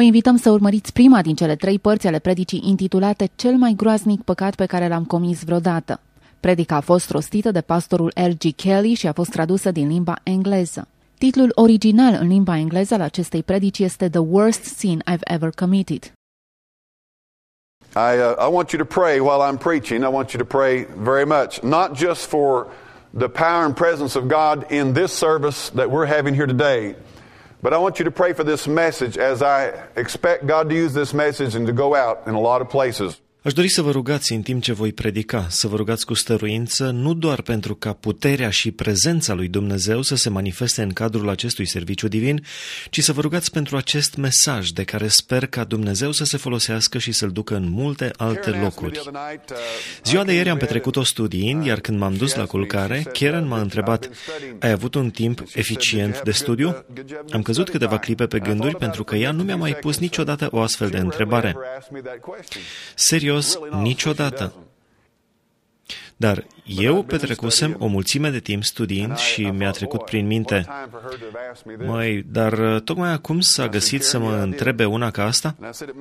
Vă invităm să urmăriți prima din cele 3 părți ale predicii intitulate Cel mai groaznic păcat pe care l-am comis vreodată. Predica a fost rostită de pastorul R.G. Kelly și a fost tradusă din limba engleză. Titlul original în limba engleză al acestei predici este The Worst Sin I've Ever Committed. I want you to pray while I'm preaching. I want you to pray very much, not just for the power and presence of God in this service that we're having here today, but I want you to pray for this message as I expect God to use this message and to go out in a lot of places. Aș dori să vă rugați în timp ce voi predica, să vă rugați cu stăruință, nu doar pentru ca puterea și prezența lui Dumnezeu să se manifeste în cadrul acestui serviciu divin, ci să vă rugați pentru acest mesaj de care sper ca Dumnezeu să se folosească și să-l ducă în multe alte locuri. Ziua de ieri am petrecut-o studiind, iar când m-am dus la culcare, Karen m-a întrebat: ai avut un timp eficient de studiu? Am căzut câteva clipe pe gânduri pentru că ea nu mi-a mai pus niciodată o astfel de întrebare. Serios, niciodată. Dar eu petrecusem o mulțime de timp studiind și mi-a trecut prin minte: dar tocmai acum s-a găsit să mă întrebe una ca asta?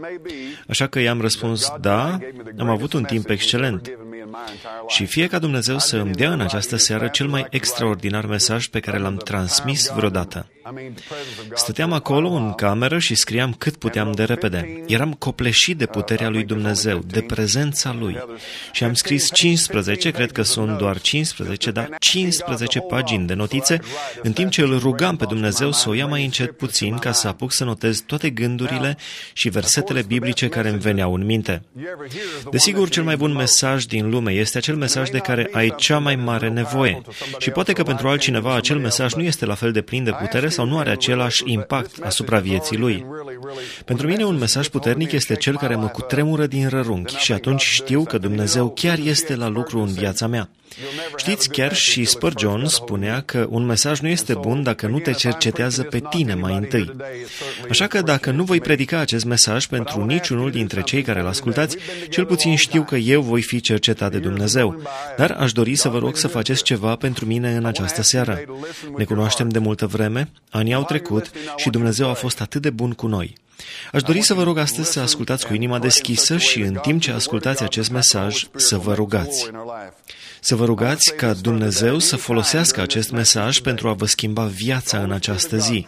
Așa că i-am răspuns: da, am avut un timp excelent. Și fie ca Dumnezeu să îmi dea în această seară cel mai extraordinar mesaj pe care l-am transmis vreodată. Stăteam acolo în cameră și scriam cât puteam de repede. Eram copleșit de puterea lui Dumnezeu, de prezența lui. Și am scris 15, cred că sunt doar 15, dar 15 pagini de notițe, în timp ce îl rugam pe Dumnezeu să o ia mai încet puțin ca să apuc să notez toate gândurile și versetele biblice care îmi veneau în minte. Desigur, cel mai bun mesaj din lume este acel mesaj de care ai cea mai mare nevoie. Și poate că pentru altcineva acel mesaj nu este la fel de plin de putere sau nu are același impact asupra vieții lui. Pentru mine un mesaj puternic este cel care mă cutremură din rărunchi și atunci știu că Dumnezeu chiar este la lucru în viața mea. Știți, chiar și Spurgeon spunea că un mesaj nu este bun dacă nu te cercetează pe tine mai întâi. Așa că dacă nu voi predica acest mesaj pentru niciunul dintre cei care îl ascultați, cel puțin știu că eu voi fi cercetat de Dumnezeu. Dar aș dori să vă rog să faceți ceva pentru mine în această seară. Ne cunoaștem de multă vreme, anii au trecut și Dumnezeu a fost atât de bun cu noi. Aș dori să vă rog astăzi să ascultați cu inima deschisă și în timp ce ascultați acest mesaj, să vă rugați. Să vă rugați ca Dumnezeu să folosească acest mesaj pentru a vă schimba viața în această zi.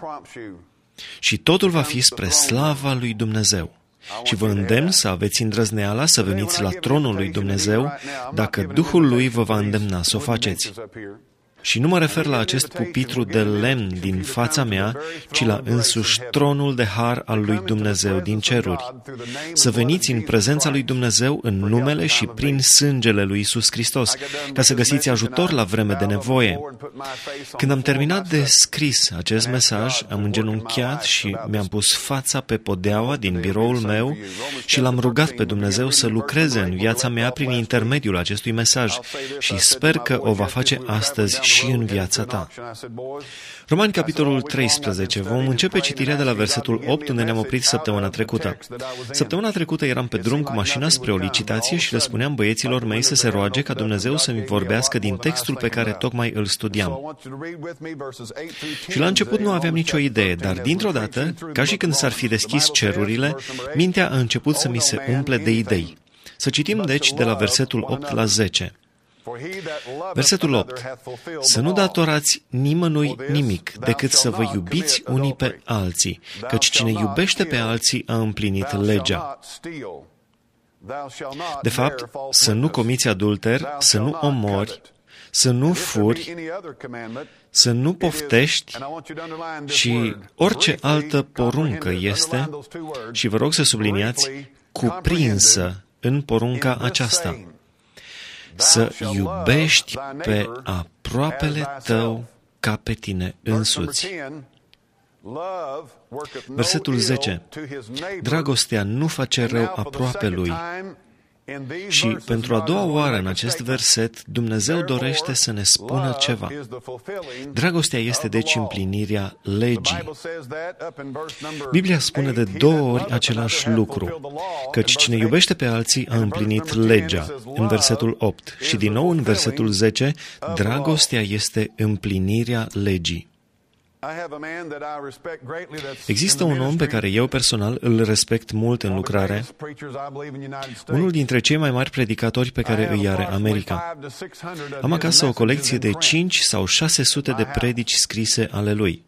Și totul va fi spre slava lui Dumnezeu. Și vă îndemn să aveți îndrăzneala să veniți la tronul lui Dumnezeu dacă Duhul lui vă va îndemna să o faceți. Și nu mă refer la acest pupitru de lemn din fața mea, ci la însuși tronul de har al lui Dumnezeu din ceruri. Să veniți în prezența lui Dumnezeu în numele și prin sângele lui Iisus Hristos, ca să găsiți ajutor la vreme de nevoie. Când am terminat de scris acest mesaj, am îngenunchiat și mi-am pus fața pe podeaua din biroul meu și l-am rugat pe Dumnezeu să lucreze în viața mea prin intermediul acestui mesaj și sper că o va face astăzi și în viața ta. Romani, capitolul 13. Vom începe citirea de la versetul 8, unde ne-am oprit săptămâna trecută. Săptămâna trecută eram pe drum cu mașina spre o licitație și le spuneam băieților mei să se roage ca Dumnezeu să-mi vorbească din textul pe care tocmai îl studiam. Și la început nu aveam nicio idee, dar dintr-o dată, ca și când s-ar fi deschis cerurile, mintea a început să mi se umple de idei. Să citim deci de la versetul 8 la 10. Versetul 8. Să nu datorați nimănui nimic decât să vă iubiți unii pe alții, căci cine iubește pe alții a împlinit legea. De fapt, să nu comiți adulter, să nu omori, să nu furi, să nu poftești și orice altă poruncă este, și vă rog să subliniați, cuprinsă în porunca aceasta. Să iubești pe aproapele tău ca pe tine însuți. Versetul 10. Dragostea nu face rău aproapelui. Și pentru a doua oară în acest verset, Dumnezeu dorește să ne spună ceva. Dragostea este deci împlinirea legii. Biblia spune de 2 ori același lucru, căci cine iubește pe alții a împlinit legea, în versetul 8, și din nou în versetul 10, dragostea este împlinirea legii. Există un om pe care eu personal îl respect mult în lucrare, unul dintre cei mai mari predicatori pe care îi are America. Am acasă o colecție de 5 sau 600 de predici scrise ale lui.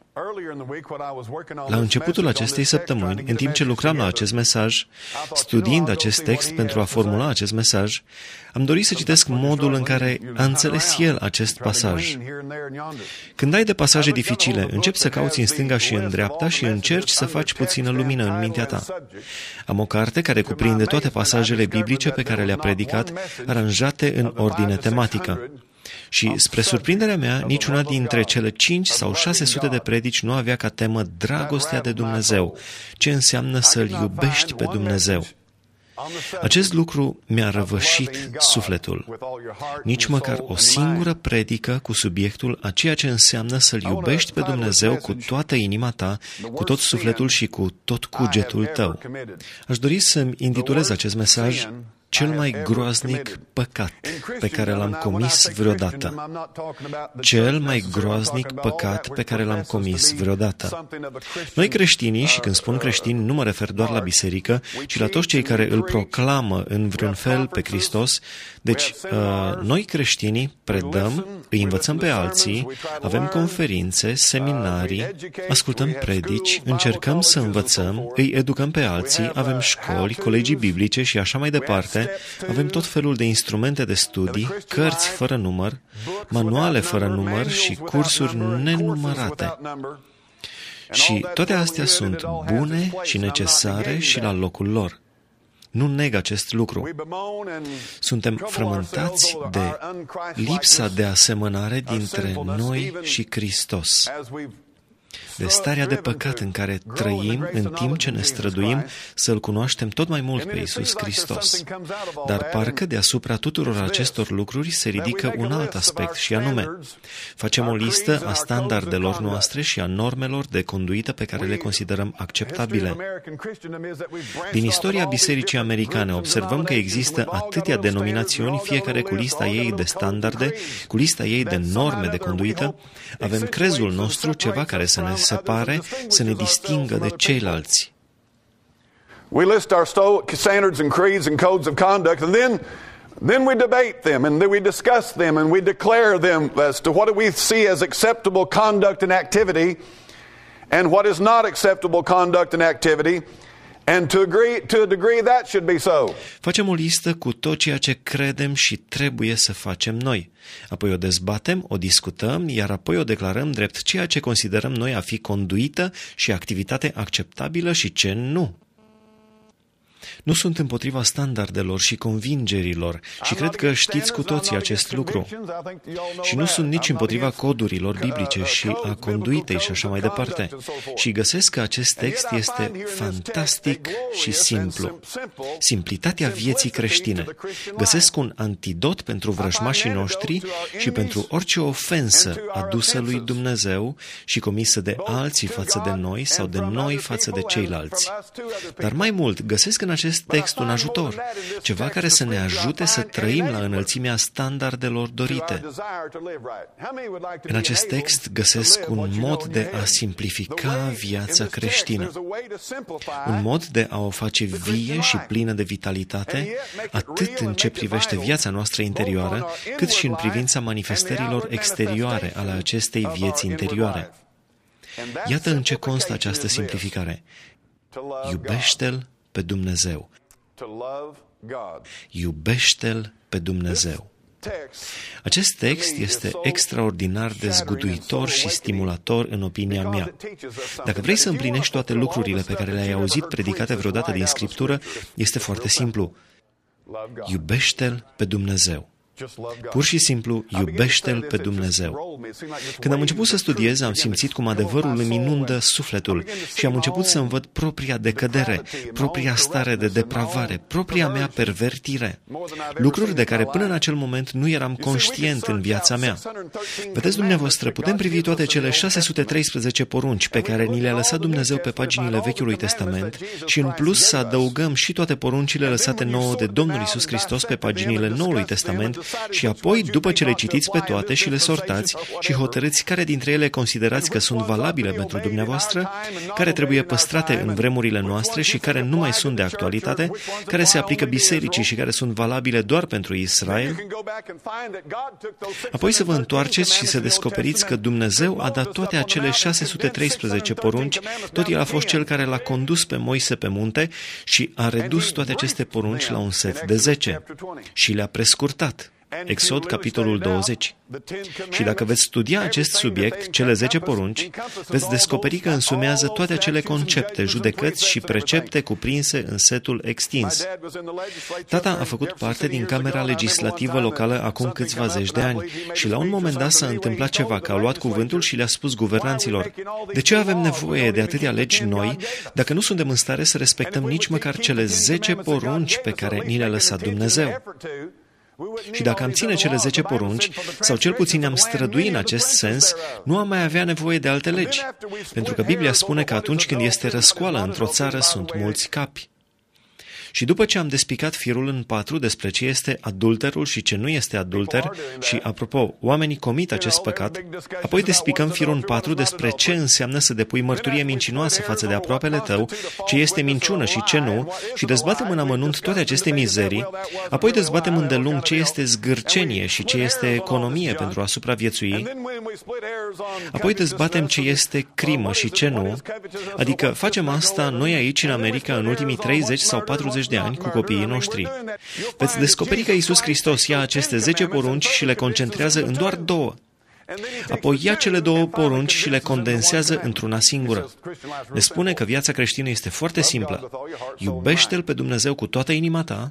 La începutul acestei săptămâni, în timp ce lucram la acest mesaj, studiind acest text pentru a formula acest mesaj, am dorit să citesc modul în care a înțeles el acest pasaj. Când ai de pasaje dificile, începi să cauți în stânga și în dreapta și încerci să faci puțină lumină în mintea ta. Am o carte care cuprinde toate pasajele biblice pe care le-a predicat, aranjate în ordine tematică. Și, spre surprinderea mea, niciuna dintre cele 5 sau 600 de predici nu avea ca temă dragostea de Dumnezeu, ce înseamnă să-L iubești pe Dumnezeu. Acest lucru mi-a răvășit sufletul. Nici măcar o singură predică cu subiectul a ceea ce înseamnă să-L iubești pe Dumnezeu cu toată inima ta, cu tot sufletul și cu tot cugetul tău. Aș dori să-mi intitulez acest mesaj cel mai groaznic păcat pe care l-am comis vreodată. Cel mai groaznic păcat pe care l-am comis vreodată. Noi creștinii, și când spun creștini, nu mă refer doar la biserică, ci la toți cei care îl proclamă în vreun fel pe Hristos. Deci, noi creștinii predăm, îi învățăm pe alții, avem conferințe, seminarii, ascultăm predici, încercăm să învățăm, îi educăm pe alții, avem școli, colegii biblice și așa mai departe. Avem tot felul de instrumente de studii, cărți fără număr, manuale fără număr și cursuri nenumărate. Și toate astea sunt bune și necesare și la locul lor. Nu neg acest lucru. Suntem frământați de lipsa de asemănare dintre noi și Hristos, de starea de păcat în care trăim în timp ce ne străduim să-L cunoaștem tot mai mult pe Iisus Hristos. Dar parcă deasupra tuturor acestor lucruri se ridică un alt aspect și anume, facem o listă a standardelor noastre și a normelor de conduită pe care le considerăm acceptabile. Din istoria bisericii americane observăm că există atâtea denominațiuni, fiecare cu lista ei de standarde, cu lista ei de norme de conduită. Avem crezul nostru, ceva care să ne separe, să ne distingă de ceilalți. We list our standards and creeds and codes of conduct, and then we debate them, and then we discuss them, and we declare them as to what do we see as acceptable conduct and activity, and what is not acceptable conduct and activity. And to a degree that should be so. Facem o listă cu tot ceea ce credem și trebuie să facem noi. Apoi o dezbatem, o discutăm, iar apoi o declarăm drept ceea ce considerăm noi a fi conduită și activitate acceptabilă și ce nu. Nu sunt împotriva standardelor și convingerilor și cred că știți cu toții acest lucru. Și nu sunt nici împotriva codurilor biblice și a conduitei și așa mai departe. Și găsesc că acest text este fantastic și simplu. Simplitatea vieții creștine. Găsesc un antidot pentru vrăjmașii noștri și pentru orice ofensă adusă lui Dumnezeu și comisă de alții față de noi sau de noi față de ceilalți. Dar mai mult, găsesc în acest text un ajutor, ceva care să ne ajute să trăim la înălțimea standardelor dorite. În acest text găsesc un mod de a simplifica viața creștină, un mod de a o face vie și plină de vitalitate, atât în ce privește viața noastră interioară, cât și în privința manifestărilor exterioare ale acestei vieți interioare. Iată în ce constă această simplificare. Iubește-L pe Dumnezeu. Iubește-L pe Dumnezeu. Acest text este extraordinar de zguduitor și stimulator în opinia mea. Dacă vrei să împlinești toate lucrurile pe care le-ai auzit predicate vreodată din Scriptură, este foarte simplu. Iubește-L pe Dumnezeu. Pur și simplu, iubește-L pe Dumnezeu. Când am început să studiez, am simțit cum adevărul îmi inundă sufletul și am început să-mi văd propria decădere, propria stare de depravare, propria mea pervertire. Lucruri de care până în acel moment nu eram conștient în viața mea. Vedeți dumneavoastră, putem privi toate cele 613 porunci pe care ni le-a lăsat Dumnezeu pe paginile Vechiului Testament și în plus să adăugăm și toate poruncile lăsate nouă de Domnul Iisus Hristos pe paginile Noului Testament și apoi, după ce le citiți pe toate și le sortați și hotărâți care dintre ele considerați că sunt valabile pentru dumneavoastră, care trebuie păstrate în vremurile noastre și care nu mai sunt de actualitate, care se aplică bisericii și care sunt valabile doar pentru Israel, apoi să vă întoarceți și să descoperiți că Dumnezeu a dat toate acele 613 porunci, tot El a fost Cel care l-a condus pe Moise pe munte și a redus toate aceste porunci la un set de 10 și le-a prescurtat. Exod, capitolul 20. Și dacă veți studia acest subiect, cele 10 porunci, veți descoperi că însumează toate acele concepte, judecăți și precepte cuprinse în setul extins. Tata a făcut parte din Camera Legislativă locală acum câțiva zeci de ani și la un moment dat s-a întâmplat ceva, că a luat cuvântul și le-a spus guvernanților: de ce avem nevoie de atâtea legi noi dacă nu suntem în stare să respectăm nici măcar cele 10 porunci pe care ni le-a lăsat Dumnezeu? Și dacă am ține cele 10 porunci, sau cel puțin am strădui în acest sens, nu am mai avea nevoie de alte legi. Pentru că Biblia spune că atunci când este răscoală într-o țară, sunt mulți capi. Și după ce am despicat firul în 4 despre ce este adulterul și ce nu este adulter, și, apropo, oamenii comit acest păcat, apoi despicăm firul în 4 despre ce înseamnă să depui mărturie mincinoasă față de aproapele tău, ce este minciună și ce nu, și dezbatem în amănunt toate aceste mizerii, apoi dezbatem îndelung ce este zgârcenie și ce este economie pentru a supraviețui, apoi dezbatem ce este crimă și ce nu, adică facem asta noi aici în America în ultimii 30 sau 40 de ani cu copiii noștri. Veți descoperi că Iisus Hristos ia aceste 10 porunci și le concentrează în doar 2. Apoi ia cele 2 porunci și le condensează într-una singură. Ne spune că viața creștină este foarte simplă. Iubește-L pe Dumnezeu cu toată inima ta,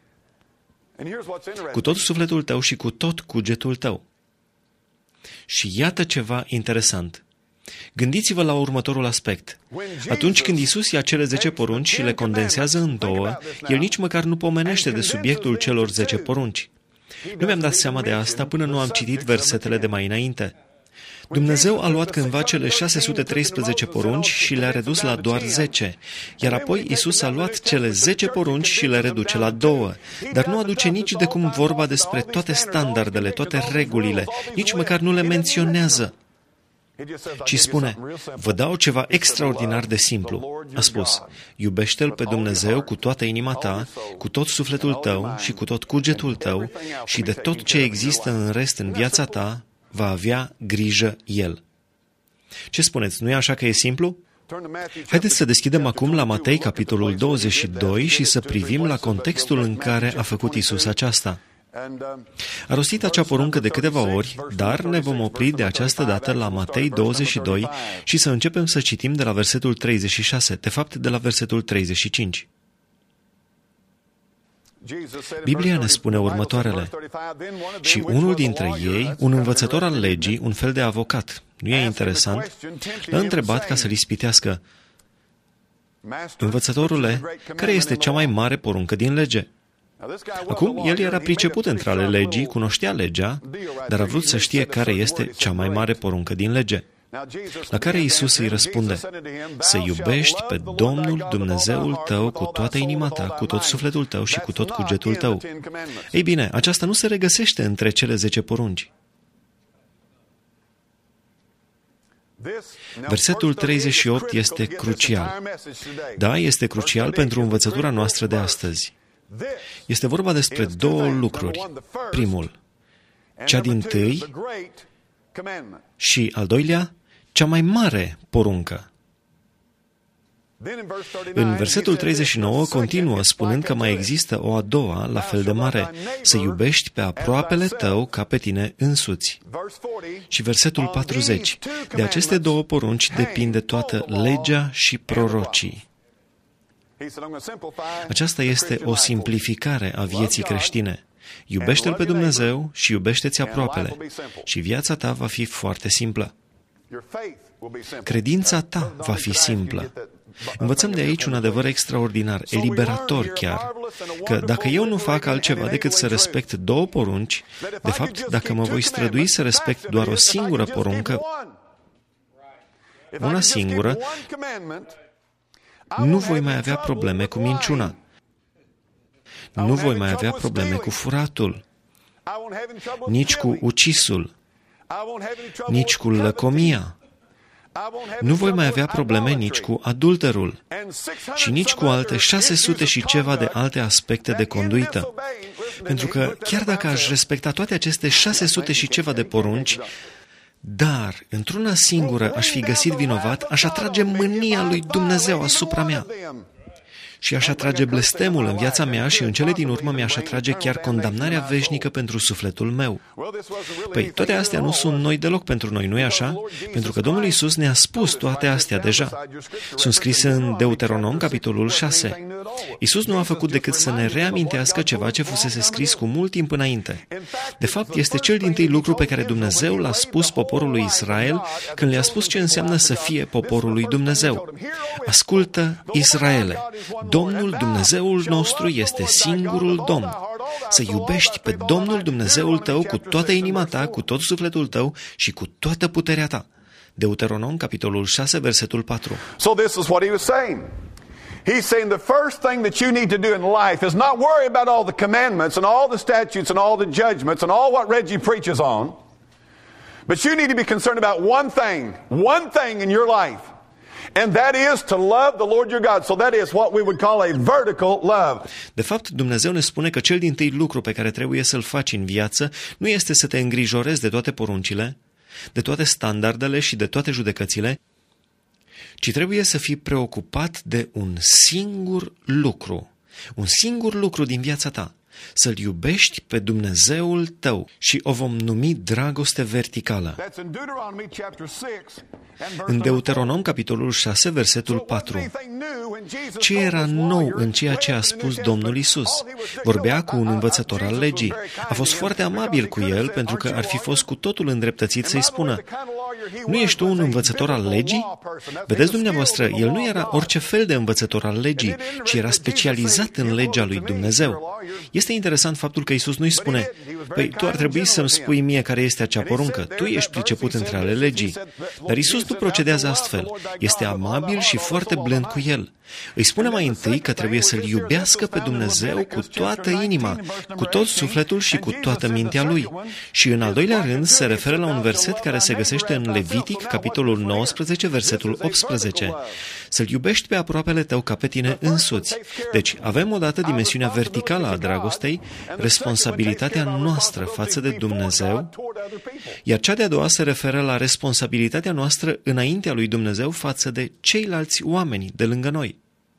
cu tot sufletul tău și cu tot cugetul tău. Și iată ceva interesant. Gândiți-vă la următorul aspect. Atunci când Iisus ia cele 10 porunci și le condensează în 2, El nici măcar nu pomenește de subiectul celor 10 porunci. Nu mi-am dat seama de asta până nu am citit versetele de mai înainte. Dumnezeu a luat cândva cele 613 porunci și le-a redus la doar 10, iar apoi Iisus a luat cele 10 porunci și le reduce la 2, dar nu aduce nici de cum vorba despre toate standardele, toate regulile, nici măcar nu le menționează, ci spune: vă dau ceva extraordinar de simplu. A spus: iubește-L pe Dumnezeu cu toată inima ta, cu tot sufletul tău și cu tot cugetul tău și de tot ce există în rest în viața ta va avea grijă El. Ce spuneți, nu e așa că e simplu? Haideți să deschidem acum la Matei, capitolul 22 și să privim la contextul în care a făcut Iisus aceasta. A rostit acea poruncă de câteva ori, dar ne vom opri de această dată la Matei 22 și să începem să citim de la versetul 36, de fapt de la versetul 35. Biblia ne spune următoarele: și unul dintre ei, un învățător al legii, un fel de avocat, nu e interesant, l-a întrebat ca să-l ispitească: învățătorule, care este cea mai mare poruncă din lege? Acum, el era priceput între ale legii, cunoștea legea, dar a vrut să știe care este cea mai mare poruncă din lege. La care Iisus îi răspunde: să iubești pe Domnul Dumnezeul tău cu toată inima ta, cu tot sufletul tău și cu tot cugetul tău. Ei bine, aceasta nu se regăsește între cele 10 porunci. Versetul 38 este crucial. Da, este crucial pentru învățătura noastră de astăzi. Este vorba despre 2 lucruri. Primul, cea dintâi, și al doilea, cea mai mare poruncă. În versetul 39 continuă spunând că mai există o a doua, la fel de mare: să iubești pe aproapele tău ca pe tine însuți. Și versetul 40, de aceste 2 porunci depinde toată legea și prorocii. Aceasta este o simplificare a vieții creștine. Iubește-L pe Dumnezeu și iubește-ți aproapele. Și viața ta va fi foarte simplă. Credința ta va fi simplă. Învățăm de aici un adevăr extraordinar, eliberator chiar, că dacă eu nu fac altceva decât să respect 2 porunci, de fapt, dacă mă voi strădui să respect doar o singură poruncă, una singură, nu voi mai avea probleme cu minciuna. Nu voi mai avea probleme cu furatul. nici cu ucisul, nici cu lăcomia. Nu voi mai avea probleme nici cu adulterul și nici cu alte 600 și ceva de alte aspecte de conduită. Pentru că chiar dacă aș respecta toate aceste 600 și ceva de porunci, dar într-una singură aș fi găsit vinovat, aș atrage mânia lui Dumnezeu asupra mea. Și aș atrage blestemul în viața mea și în cele din urmă mi-aș atrage chiar condamnarea veșnică pentru sufletul meu. Păi, toate astea nu sunt noi deloc pentru noi, nu-i așa? Pentru că Domnul Iisus ne-a spus toate astea deja. Sunt scrise în Deuteronom, capitolul 6. Iisus nu a făcut decât să ne reamintească ceva ce fusese scris cu mult timp înainte. De fapt, este cel dintâi lucru pe care Dumnezeu l-a spus poporului Israel când le-a spus ce înseamnă să fie poporul lui Dumnezeu. Ascultă, Israele! Domnul Dumnezeul nostru este singurul Domn. Să iubești pe Domnul Dumnezeul tău cu toată inima ta, cu tot sufletul tău și cu toată puterea ta. Deuteronom, capitolul 6, versetul 4. So this is what he was saying. He's saying the first thing that you need to do in life is not worry about all the commandments and all the statutes and all the judgments and all what Reggie preaches on, but you need to be concerned about one thing in your life. And that is to love the Lord your God. So that is what we would call a vertical love. De fapt, Dumnezeu ne spune că cel dintâi lucru pe care trebuie să-l faci în viață nu este să te îngrijorezi de toate poruncile, de toate standardele și de toate judecățile, ci trebuie să fii preocupat de un singur lucru din viața ta. Să-L iubești pe Dumnezeul tău și o vom numi dragoste verticală. În Deuteronom, capitolul 6, versetul 4. Ce era nou în ceea ce a spus Domnul Iisus? Vorbea cu un învățător al legii. A fost foarte amabil cu el pentru că ar fi fost cu totul îndreptățit să-i spună: nu ești tu un învățător al legii? Vedeți dumneavoastră, el nu era orice fel de învățător al legii, ci era specializat în legea lui Dumnezeu. Este interesant faptul că Iisus nu-i spune: păi, tu ar trebui să-mi spui mie care este acea poruncă, tu ești priceput între ale legii. Dar Iisus nu procedează astfel. Este amabil și foarte blând cu el. Îi spune mai întâi că trebuie să-L iubească pe Dumnezeu cu toată inima, cu tot sufletul și cu toată mintea lui. Și în al doilea rând se referă la un verset care se găsește în Levitic, capitolul 19, versetul 18. Să-L iubești pe aproapele tău ca pe tine însuți. Deci avem odată dimensiunea verticală a dragostei, responsabilitatea noastră față de Dumnezeu, iar cea de-a doua se referă la responsabilitatea noastră înaintea lui Dumnezeu față de ceilalți oameni de lângă noi.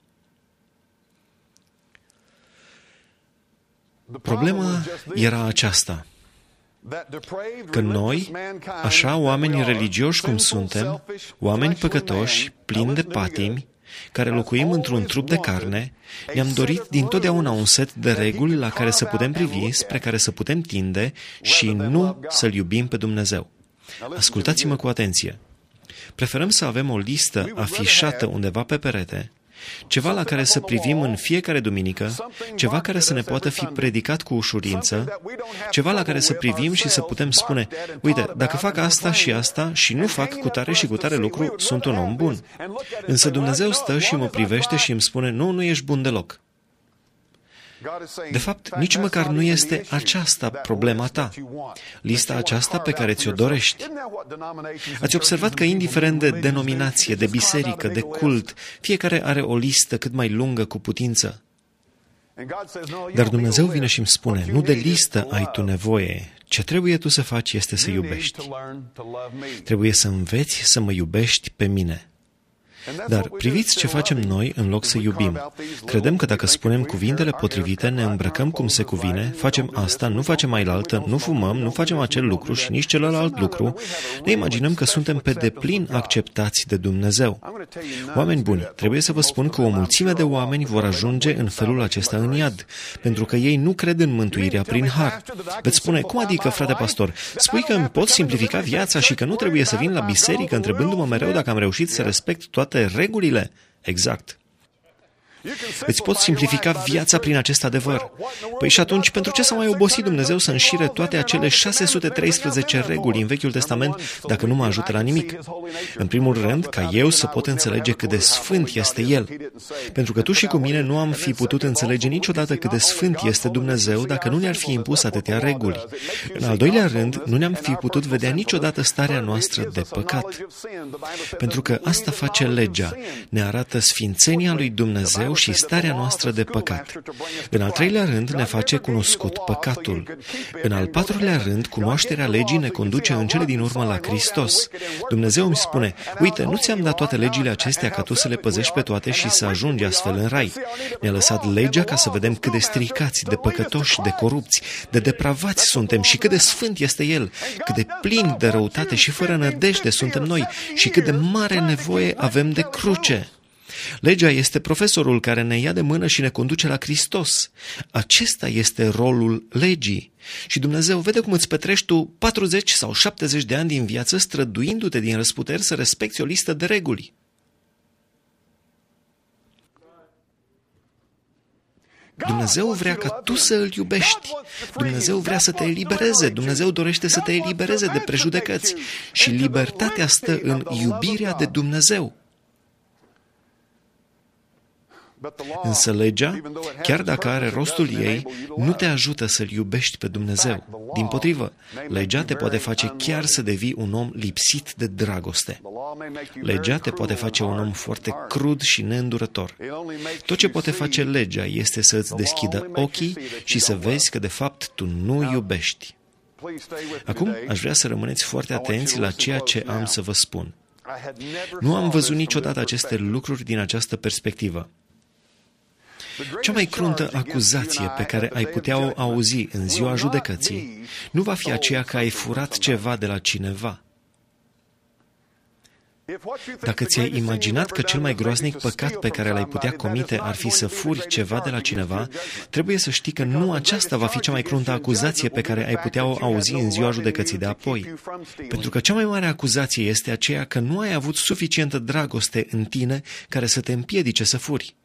Problema era aceasta, că noi, așa oameni religioși cum suntem, oameni păcătoși, plini de patimi, care locuim într-un trup de carne, ne-am dorit dintotdeauna un set de reguli la care să putem privi, spre care să putem tinde și nu să-L iubim pe Dumnezeu. Ascultați-mă cu atenție. Preferăm să avem o listă afișată undeva pe perete, ceva la care să privim în fiecare duminică, ceva care să ne poată fi predicat cu ușurință, ceva la care să privim și să putem spune: uite, dacă fac asta și nu fac cutare și cutare lucru, sunt un om bun. Însă Dumnezeu stă și mă privește și îmi spune: nu ești bun deloc. De fapt, nici măcar nu este aceasta problema ta, lista aceasta pe care ți-o dorești. Ați observat că, indiferent de denominație, de biserică, de cult, fiecare are o listă cât mai lungă cu putință. Dar Dumnezeu vine și îmi spune: nu de listă ai tu nevoie, ce trebuie tu să faci este să iubești. Trebuie să înveți să mă iubești pe mine. Dar priviți ce facem noi în loc să iubim. Credem că dacă spunem cuvintele potrivite, ne îmbrăcăm cum se cuvine, facem asta, nu facem ailaltă, nu fumăm, nu facem acel lucru și nici celălalt lucru, ne imaginăm că suntem pe deplin acceptați de Dumnezeu. Oameni buni, trebuie să vă spun că o mulțime de oameni vor ajunge în felul acesta în iad, pentru că ei nu cred în mântuirea prin har. Veți spune: cum adică, frate pastor? Spui că îmi pot simplifica viața și că nu trebuie să vin la biserică întrebându-mă mereu dacă am reușit să respect toate regulile? Exact. Îți poți simplifica viața prin acest adevăr. Păi și atunci, pentru ce s-a mai obosit Dumnezeu să înșire toate acele 613 reguli în Vechiul Testament dacă nu mă ajută la nimic? În primul rând, ca eu să pot înțelege cât de sfânt este El. Pentru că tu și cu mine nu am fi putut înțelege niciodată cât de sfânt este Dumnezeu dacă nu ne-ar fi impus atâtea reguli. În al doilea rând, nu ne-am fi putut vedea niciodată starea noastră de păcat. Pentru că asta face legea, ne arată sfințenia lui Dumnezeu și starea noastră de păcat. În al treilea rând, ne face cunoscut păcatul. În al patrulea rând, cunoașterea legii ne conduce în cele din urmă la Hristos. Dumnezeu îmi spune, uite, nu ți-am dat toate legile acestea ca tu să le păzești pe toate și să ajungi astfel în rai. Ne-a lăsat legea ca să vedem cât de stricați, de păcătoși, de corupți, de depravați suntem și cât de sfânt este El, cât de plini de răutate și fără nădejde suntem noi și cât de mare nevoie avem de cruce. Legea este profesorul care ne ia de mână și ne conduce la Hristos. Acesta este rolul legii. Și Dumnezeu vede cum îți petrești tu 40 sau 70 de ani din viață străduindu-te din răsputeri să respecti o listă de reguli. Dumnezeu vrea ca tu să îl iubești. Dumnezeu vrea să te elibereze. Dumnezeu dorește să te elibereze de prejudecăți. Și libertatea stă în iubirea de Dumnezeu. Însă legea, chiar dacă are rostul ei, nu te ajută să-L iubești pe Dumnezeu. Dimpotrivă, legea te poate face chiar să devii un om lipsit de dragoste. Legea te poate face un om foarte crud și neîndurător. Tot ce poate face legea este să îți deschidă ochii și să vezi că de fapt tu nu iubești. Acum aș vrea să rămâneți foarte atenți la ceea ce am să vă spun. Nu am văzut niciodată aceste lucruri din această perspectivă. Cea mai cruntă acuzație pe care ai putea o auzi în ziua judecății nu va fi aceea că ai furat ceva de la cineva. Dacă ți-ai imaginat că cel mai groaznic păcat pe care l-ai putea comite ar fi să furi ceva de la cineva, trebuie să știi că nu aceasta va fi cea mai cruntă acuzație pe care ai putea o auzi în ziua judecății de apoi. Pentru că cea mai mare acuzație este aceea că nu ai avut suficientă dragoste în tine care să te împiedice să furi.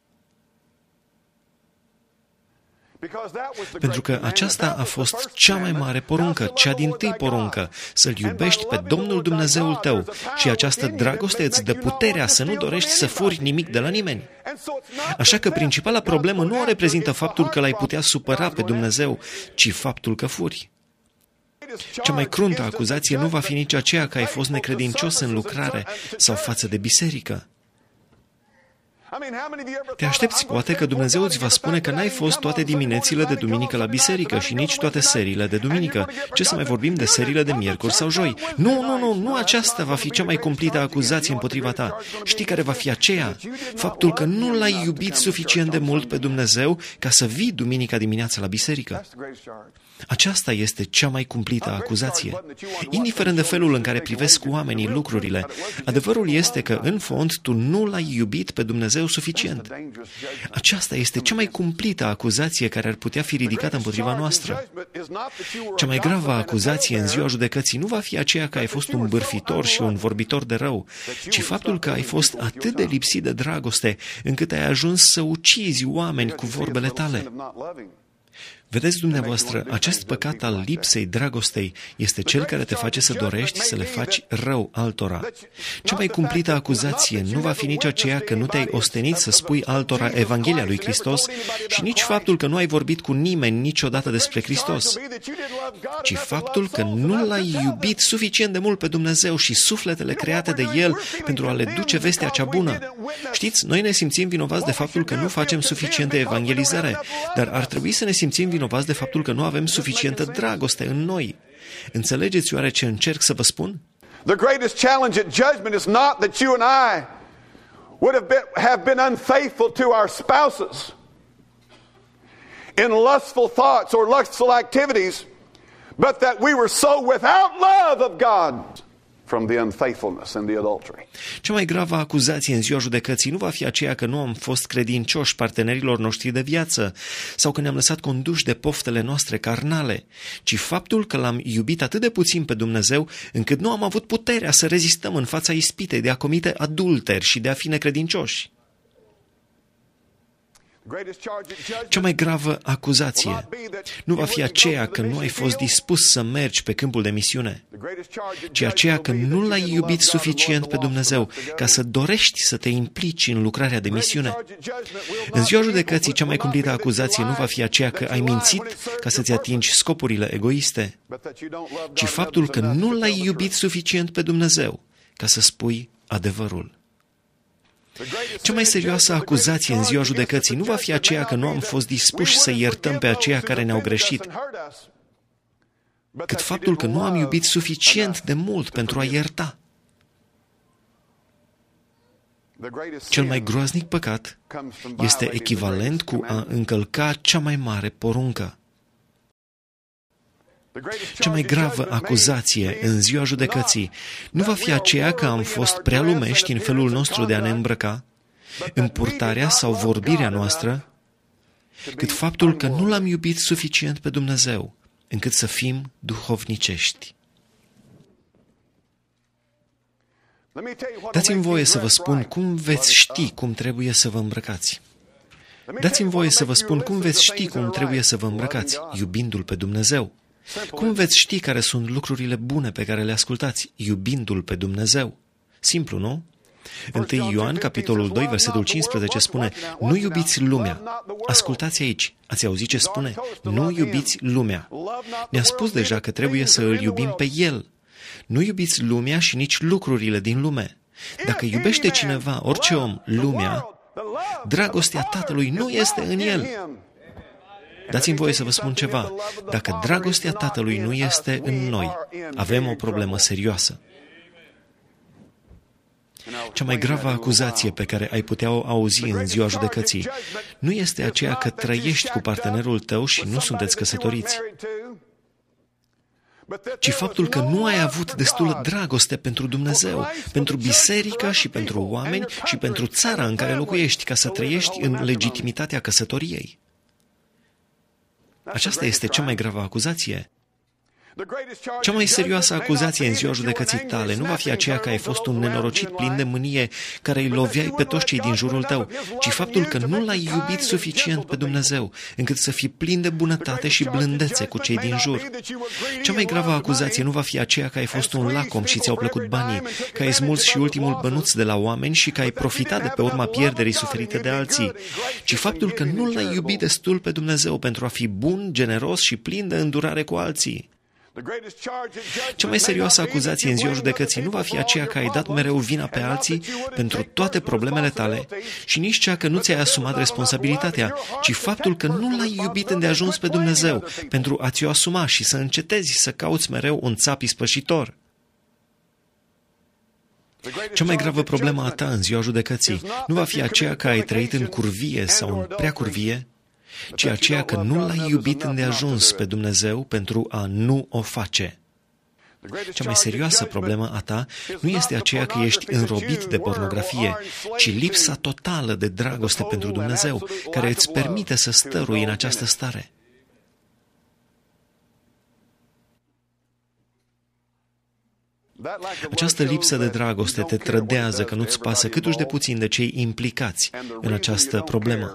Pentru că aceasta a fost cea mai mare poruncă, cea dintâi poruncă, să-L iubești pe Domnul Dumnezeul tău și această dragoste îți dă puterea să nu dorești să furi nimic de la nimeni. Așa că principala problemă nu o reprezintă faptul că l-ai putea supăra pe Dumnezeu, ci faptul că furi. Cea mai cruntă acuzație nu va fi nici aceea că ai fost necredincios în lucrare sau față de biserică. Te aștepți poate că Dumnezeu îți va spune că n-ai fost toate diminețile de duminică la biserică și nici toate seriile de duminică. Ce să mai vorbim de seriile de miercuri sau joi? Nu aceasta va fi cea mai cumplită acuzație împotriva ta. Știi care va fi aceea? Faptul că nu l-ai iubit suficient de mult pe Dumnezeu ca să vii duminica dimineața la biserică. Aceasta este cea mai cumplită acuzație. Indiferent de felul în care privesc oamenii lucrurile, adevărul este că, în fond, tu nu l-ai iubit pe Dumnezeu suficient. Aceasta este cea mai cumplită acuzație care ar putea fi ridicată împotriva noastră. Cea mai gravă acuzație în ziua judecății nu va fi aceea că ai fost un bârfitor și un vorbitor de rău, ci faptul că ai fost atât de lipsit de dragoste încât ai ajuns să ucizi oameni cu vorbele tale. Vedeți dumneavoastră, acest păcat al lipsei dragostei este cel care te face să dorești să le faci rău altora. Cea mai cumplită acuzație nu va fi nici aceea că nu te-ai ostenit să spui altora Evanghelia lui Hristos și nici faptul că nu ai vorbit cu nimeni niciodată despre Hristos, ci faptul că nu l-ai iubit suficient de mult pe Dumnezeu și sufletele create de El pentru a le duce vestea cea bună. Știți, noi ne simțim vinovați de faptul că nu facem suficientă evangelizare, dar ar trebui să ne simțim vinovați de faptul că nu avem suficientă dragoste în noi. Înțelegeți oare ce încerc să vă spun? The greatest challenge at judgment is not that you and I would have been unfaithful to our spouses in lustful thoughts or lustful activities, but that we were so without love of God from the unfaithfulness and the adultery. Cea mai gravă acuzație în ziua judecății nu va fi aceea că nu am fost credincioși partenerilor noștri de viață sau că ne-am lăsat conduși de poftele noastre carnale, ci faptul că l-am iubit atât de puțin pe Dumnezeu încât nu am avut puterea să rezistăm în fața ispitei de a comite adulteri și de a fi necredincioși. Cea mai gravă acuzație nu va fi aceea că nu ai fost dispus să mergi pe câmpul de misiune, ci aceea că nu l-ai iubit suficient pe Dumnezeu ca să dorești să te implici în lucrarea de misiune. În ziua judecății, cea mai cumplită acuzație nu va fi aceea că ai mințit ca să-ți atingi scopurile egoiste, ci faptul că nu l-ai iubit suficient pe Dumnezeu ca să spui adevărul. Cea mai serioasă acuzație în ziua judecății nu va fi aceea că nu am fost dispuși să iertăm pe aceia care ne-au greșit, cât faptul că nu am iubit suficient de mult pentru a ierta. Cel mai groaznic păcat este echivalent cu a încălca cea mai mare poruncă. Cea mai gravă acuzație în ziua judecății nu va fi aceea că am fost prea lumești în felul nostru de a ne îmbrăca, în purtarea sau vorbirea noastră, cât faptul că nu l-am iubit suficient pe Dumnezeu, încât să fim duhovnicești. Dați-mi voie să vă spun cum veți ști cum trebuie să vă îmbrăcați. Dați-mi voie să vă spun cum veți ști cum trebuie să vă îmbrăcați, iubindu-L pe Dumnezeu. Cum veți ști care sunt lucrurile bune pe care le ascultați, iubindu-L pe Dumnezeu? Simplu, nu? 1 Ioan, capitolul 2, versetul 15 spune: nu iubiți lumea. Ascultați aici, ați auzit ce spune? Nu iubiți lumea. Ne-a spus deja că trebuie să îl iubim pe El. Nu iubiți lumea și nici lucrurile din lume. Dacă iubește cineva, orice om, lumea, dragostea Tatălui nu este în el. Dați-mi voie să vă spun ceva. Dacă dragostea Tatălui nu este în noi, avem o problemă serioasă. Cea mai gravă acuzație pe care ai putea o auzi în ziua judecății nu este aceea că trăiești cu partenerul tău și nu sunteți căsătoriți, ci faptul că nu ai avut destulă dragoste pentru Dumnezeu, pentru biserică și pentru oameni și pentru țara în care locuiești, ca să trăiești în legitimitatea căsătoriei. Aceasta este cea mai gravă acuzație. Cea mai serioasă acuzație în ziua judecății tale nu va fi aceea că ai fost un nenorocit plin de mânie care îi loveai pe toți cei din jurul tău, ci faptul că nu l-ai iubit suficient pe Dumnezeu, încât să fii plin de bunătate și blândețe cu cei din jur. Cea mai gravă acuzație nu va fi aceea că ai fost un lacom și ți-au plăcut banii, că ai smuls și ultimul bănuț de la oameni și că ai profitat de pe urma pierderii suferite de alții, ci faptul că nu l-ai iubit destul pe Dumnezeu pentru a fi bun, generos și plin de îndurare cu alții. Cea mai serioasă acuzație în ziua judecății nu va fi aceea că ai dat mereu vina pe alții pentru toate problemele tale și nici cea că nu ți-ai asumat responsabilitatea, ci faptul că nu l-ai iubit îndeajuns pe Dumnezeu pentru a ți-o asuma și să încetezi să cauți mereu un țap ispășitor. Cea mai gravă problemă a ta în ziua judecății nu va fi aceea că ai trăit în curvie sau în prea curvie, ci aceea că nu l-ai iubit îndeajuns pe Dumnezeu pentru a nu o face. Cea mai serioasă problemă a ta nu este aceea că ești înrobit de pornografie, ci lipsa totală de dragoste pentru Dumnezeu, care îți permite să stărui în această stare. Această lipsă de dragoste te trădează că nu-ți pasă câtuși de puțin de cei implicați în această problemă.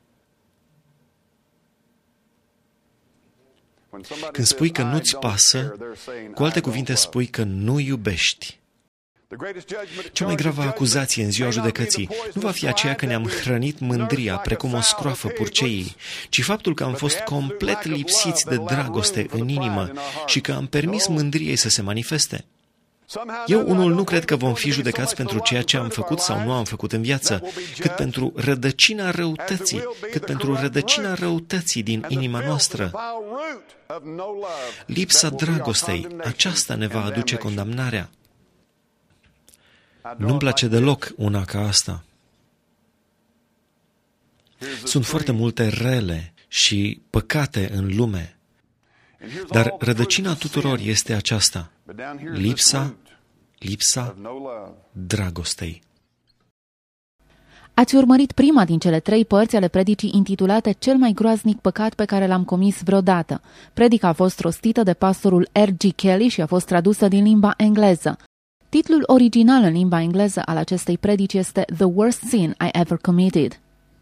Când spui că nu-ți pasă, cu alte cuvinte spui că nu iubești. Cea mai gravă acuzație în ziua judecății nu va fi aceea că ne-am hrănit mândria precum o scroafă purceii, ci faptul că am fost complet lipsiți de dragoste în inimă și că am permis mândriei să se manifeste. Eu unul nu cred că vom fi judecați pentru ceea ce am făcut sau nu am făcut în viață, cât pentru rădăcina răutății din inima noastră. Lipsa dragostei, aceasta ne va aduce condamnarea. Nu-mi place deloc una ca asta. Sunt foarte multe rele și păcate în lume. Dar rădăcina tuturor este aceasta, lipsa dragostei. Ați urmărit prima din cele 3 părți ale predicii intitulate Cel mai groaznic păcat pe care l-am comis vreodată. Predica a fost rostită de pastorul R.G. Kelly și a fost tradusă din limba engleză. Titlul original în limba engleză al acestei predici este The Worst Sin I Ever Committed.